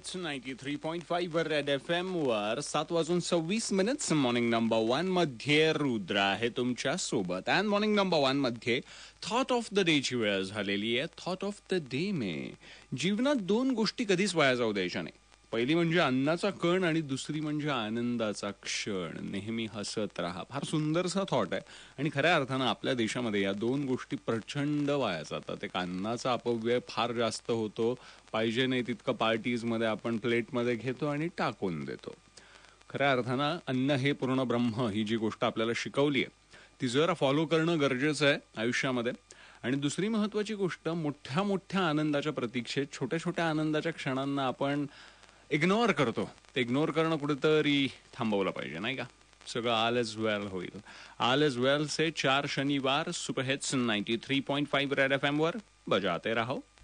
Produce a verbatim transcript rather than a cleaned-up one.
Hits ninety three point five वर red F M वर सात वाजून सव्वीस मिनिट्स मॉर्निंग नंबर वन मध्ये रुद्र आहे तुमच्या सोबत. अँड मॉर्निंग नंबर वन मध्ये थॉट ऑफ द डे ची वेळ झालेली आहे. थॉट ऑफ द डे में जीवनात दोन गोष्टी कधीच वाया जाऊ द्यायच्या नाही. पहिली म्हणजे अन्नाचा कण आणि दुसरी म्हणजे आनंदाचा क्षण. नेहमी हसत राहा. फार सुंदरसा थॉट आहे आणि खऱ्या अर्थानं आपल्या देशामध्ये या दोन गोष्टी प्रचंड वाया जातात. एक अन्नाचा अपव्यय फार जास्त होतो. पाहिजे नाही तितकं पार्टीजमध्ये आपण प्लेटमध्ये घेतो आणि टाकून देतो. खऱ्या अर्थानं अन्न हे पूर्ण ब्रह्म ही जी गोष्ट आपल्याला शिकवली आहे ती जरा फॉलो करणं गरजेचं आहे आयुष्यामध्ये. आणि दुसरी महत्वाची गोष्ट, मोठ्या मोठ्या आनंदाच्या प्रतीक्षेत छोट्या छोट्या आनंदाच्या क्षणांना आपण इग्नोर करतो. ते इग्नोर करणं कुठेतरी थांबवलं पाहिजे, नाही का? सगळं ऑल इज वेल होईल. ऑल इज वेल से चार शनिवार super hits ninety three point five red F M वर बजाते रहो.